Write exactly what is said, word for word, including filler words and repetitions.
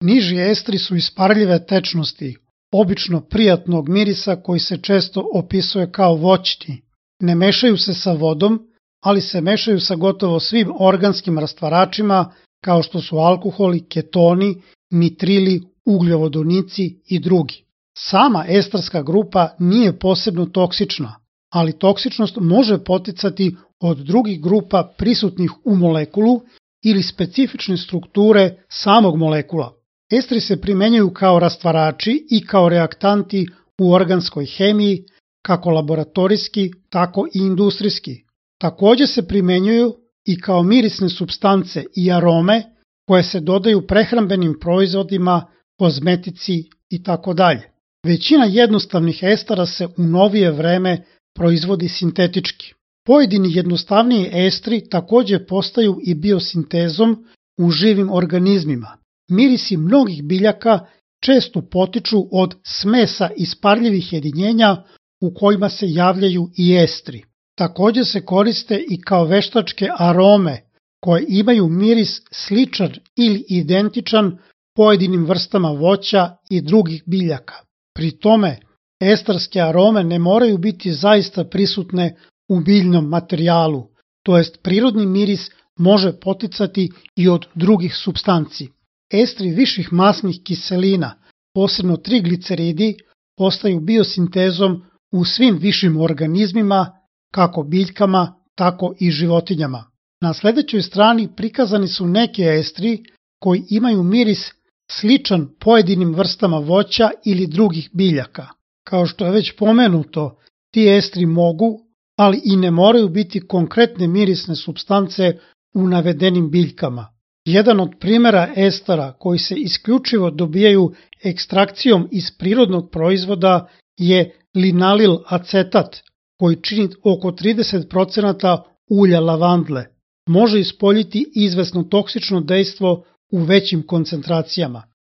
Niži estri su isparljive tečnosti, obično prijatnog mirisa koji se često opisuje kao voćni. Ne mešaju se sa vodom, ali se mešaju sa gotovo svim organskim rastvaračima kao što su alkoholi, ketoni, nitrili, ugljovodonici i drugi. Sama estarska grupa nije posebno toksična, ali toksičnost može poticati od drugih grupa prisutnih u molekulu ili specifične strukture samog molekula. Estri se primenjuju kao rastvarači i kao reaktanti u organskoj hemiji, kako laboratorijski, tako i industrijski. Takođe se primenjuju i kao mirisne supstance i arome koje se dodaju prehrambenim proizvodima, kozmetici itd. Većina jednostavnih estara se u novije vreme proizvodi sintetički. Pojedini jednostavniji estri takođe postaju i biosintezom u živim organizmima. Mirisi mnogih biljaka često potiču od smesa isparljivih jedinjenja u kojima se javljaju i estri. Takođe se koriste i kao veštačke arome koje imaju miris sličan ili identičan pojedinim vrstama voća i drugih biljaka. Pri tome, estarske arome ne moraju biti zaista prisutne u biljnom materijalu, to jest prirodni miris može poticati i od drugih supstanci. Estri viših masnih kiselina, posebno trigliceridi, postaju biosintezom u svim višim organizmima, kako biljkama, tako i životinjama. Na sledećoj strani prikazani su neki estri koji imaju miris sličan pojedinim vrstama voća ili drugih biljaka. Kao što je već pomenuto, ti estri mogu, ali i ne moraju biti konkretne mirisne supstance u navedenim biljkama. Jedan od primjera estara koji se isključivo dobijaju ekstrakcijom iz prirodnog proizvoda je linalil acetat, koji čini oko trideset procenata ulja lavandle. Može ispoljiti izvesno toksično dejstvo u većim koncentracijama.